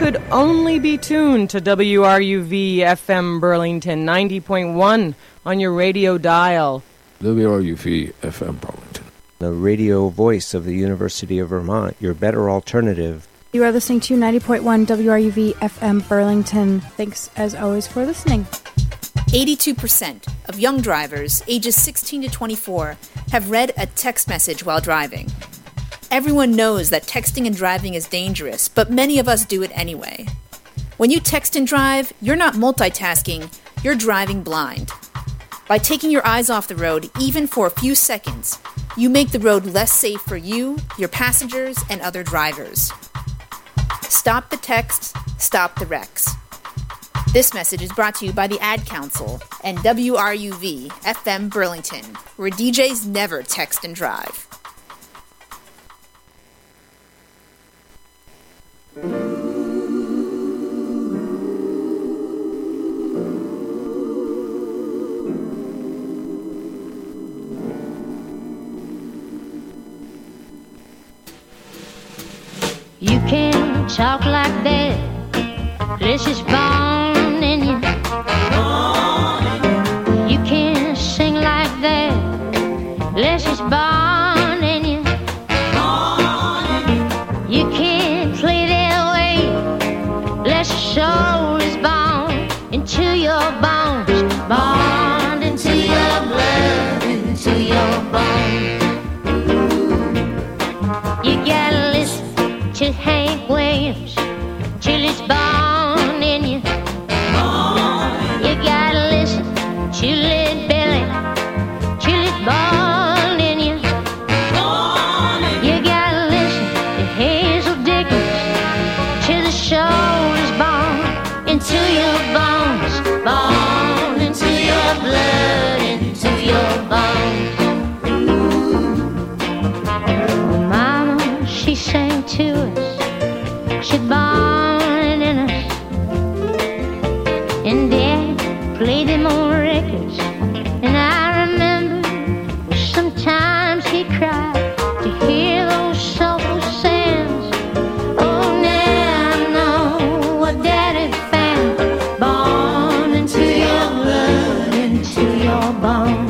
could only be tuned to WRUV FM Burlington 90.1 on your radio dial. WRUV FM Burlington, the radio voice of the University of Vermont, your better alternative. You are listening to 90.1 WRUV FM Burlington. Thanks, as always, for listening. 82% of young drivers ages 16 to 24 have read a text message while driving. Everyone knows that texting and driving is dangerous, but many of us do it anyway. When you text and drive, you're not multitasking, you're driving blind. By taking your eyes off the road, even for a few seconds, you make the road less safe for you, your passengers, and other drivers. Stop the texts, stop the wrecks. This message is brought to you by the Ad Council and WRUV FM Burlington, where DJs never text and drive. You can talk like that, let's just born in you. You can sing like that, let's just born in you. You can play that way, let's soul is born into your bones, born into your blood, into your bones. You gotta listen to Hank Williams till it's born in you. You gotta listen to Led Belly till it's born in you. You gotta listen to Hazel Dickens till the soul is born into your bones, born into your blood, into your bones. Mama, she sang to us, she born in us, and Dad played them on records, and I remember sometimes he cried to hear those soulful sounds. Oh, now I know what Daddy found, born into your blood, into your bones.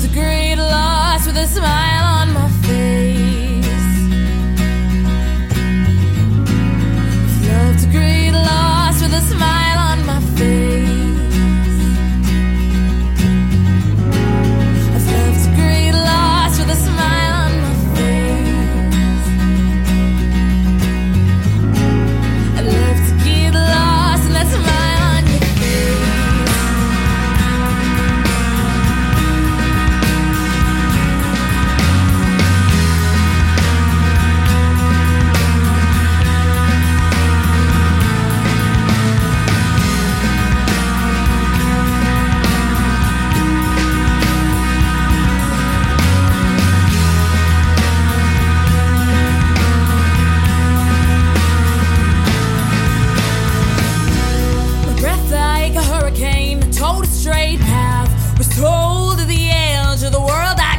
great loss with a smile.